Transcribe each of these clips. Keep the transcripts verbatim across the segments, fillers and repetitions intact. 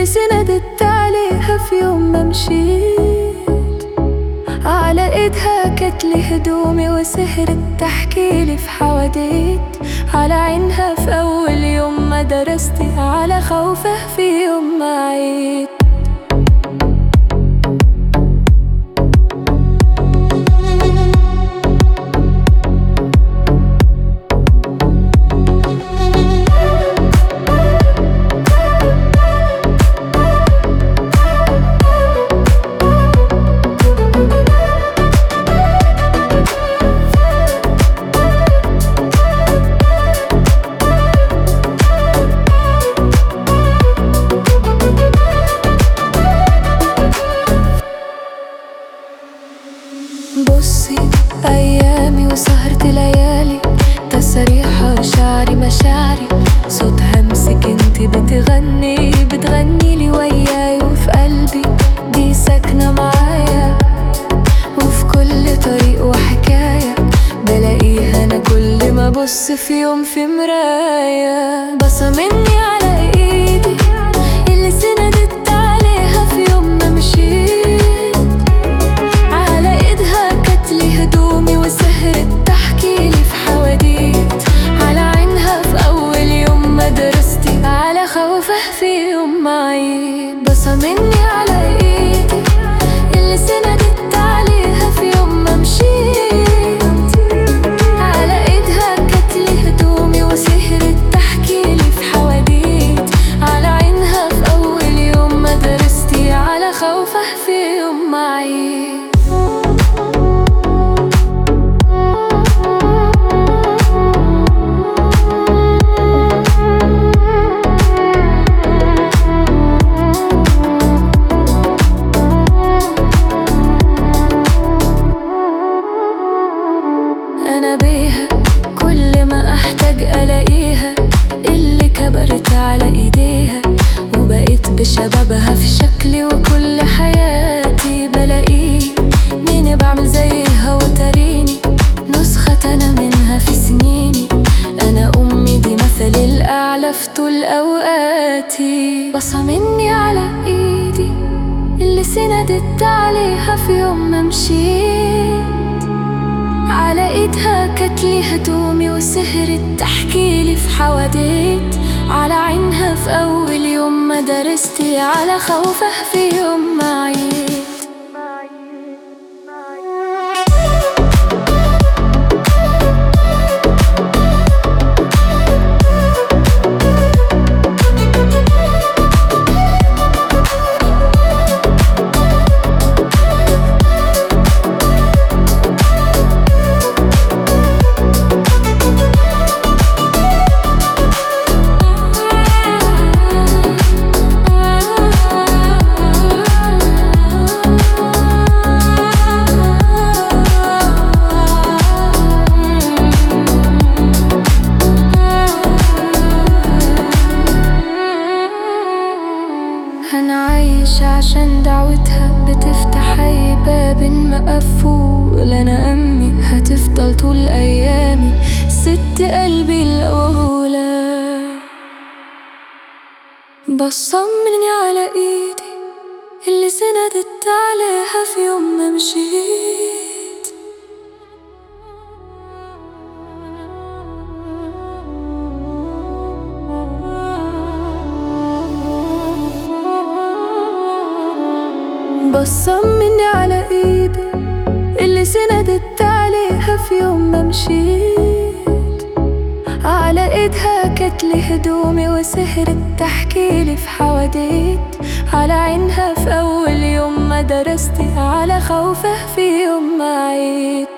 سندت عليها في يوم ما مشيت. على ايدها كتلي هدومي وسهرت تحكيلي في حواديت. على عينها في اول يوم ما درستي، على خوفه في يوم ما عيت. بصي أيامي وسهرت ليالي، تسريحة وشعري مشاعري، صوت همسك انتي بتغني بتغني لي وياي وفي قلبي. دي ساكنة معايا وفي كل طريق وحكاية، بلاقيها أنا كل ما بص في يوم في مراية. بصة مني على إيدي اللي سندت عليها في يوم ما مشيت. على ايدها كتلي هدومي وسهرت تحكيلي في حواديت. على عينها في اول يوم ما درستي، على خوفه في يوم ما عيت. بصة مني على ايدي اللي سندت عليها في يوم ما مشيت. على ايدها كتلي هدومي وسهرت تحكيلي في حواديت. على عينها في اول يوم ما درستي، على خوفه في يوم ما عيت. أنا بيها كل ما أحتاج ألاقيها، اللي كبرت على إيديها وبقيت بشبابها في شكلي وكل حياتي بلاقيه. مين بعمل زيها وتريني نسخة أنا منها في سنيني. أنا أمي دي مثلي الأعلى في طول أوقاتي. بصة مني على إيدي اللي سندت عليها في يوم ما مشيت. على ايدها كتلي هدومي وسهرت تحكيلي في حواديت. على عينها في اول يوم ما درستي، على خوفه في يوم ما عيت. أنا عايشة عشان دعوتها بتفتح أي باب مقفول. أنا أمي هتفضل طول أيامي ست قلبي الأولى. بصة مني على إيدي اللي سندت عليها في يوم ما مشيت. بصة مني على ايدي اللي سندت عليها في يوم ما مشيت. على ايدها كتلي هدومي وسهرت تحكيلي في حواديت. على عينها في اول يوم ما درستي، على خوفه في يوم ما عيت.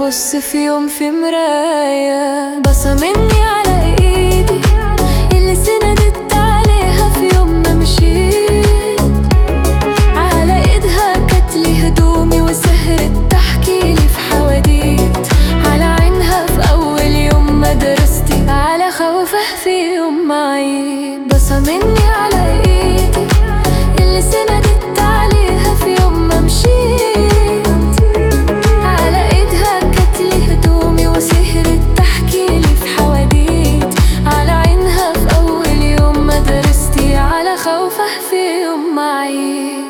ببص في يوم في مراية بصة مني على ايدي اللي سندت عليها في يوم ما مشيت. على ايدها كتلي هدومي وسهرت تحكيلي في حواديت. على عينها في اول يوم مدرستي على خوفه في يوم ما عيد. بصة مني على ايدي اللي سندت عليها في يوم ما مشيت. على ايدها كتلي هدومي وسهرت تحكيلي في حواديت. على عينها في اول يوم مدرستي على خوفه في يوم ما عيد.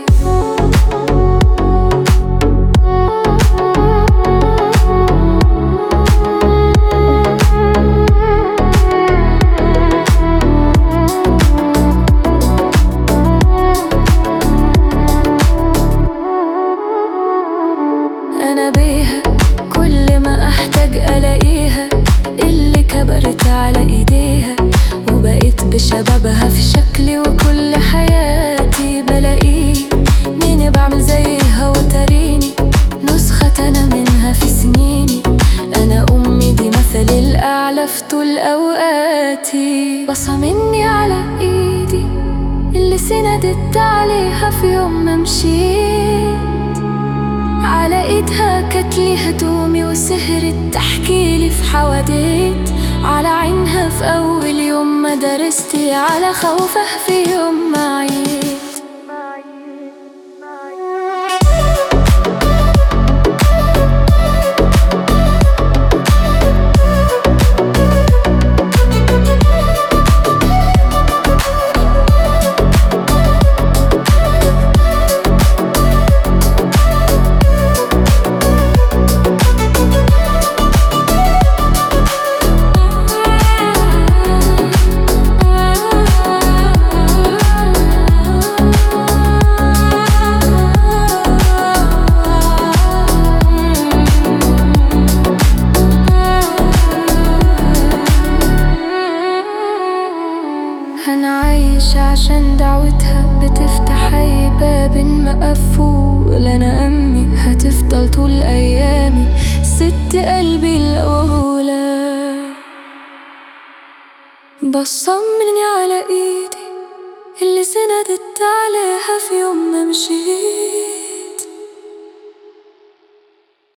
أنا بيها كل ما أحتاج ألاقيها اللي كبرت على إيديها وبقيت بشبابها في شكلي وكل حياتي بلاقيه. مين بعمل زيها وتريني نسخة أنا منها في سنيني. أنا أمي دي مثلي الأعلى في طول أوقاتي. بصة مني على إيدي اللي سندت عليها في يوم ما مشيت. على ايدها كتلي هدومي وسهرت تحكيلي في حواديت. على عينها في اول يوم مدرستي على خوفه في يوم ما عيد. أنا عايشة عشان دعوتها بتفتح أي باب مقفول. أنا أمي هتفضل طول أيامي ست قلبي الأولى. بصة مني على إيدي اللي سندت عليها في يوم ما مشيت.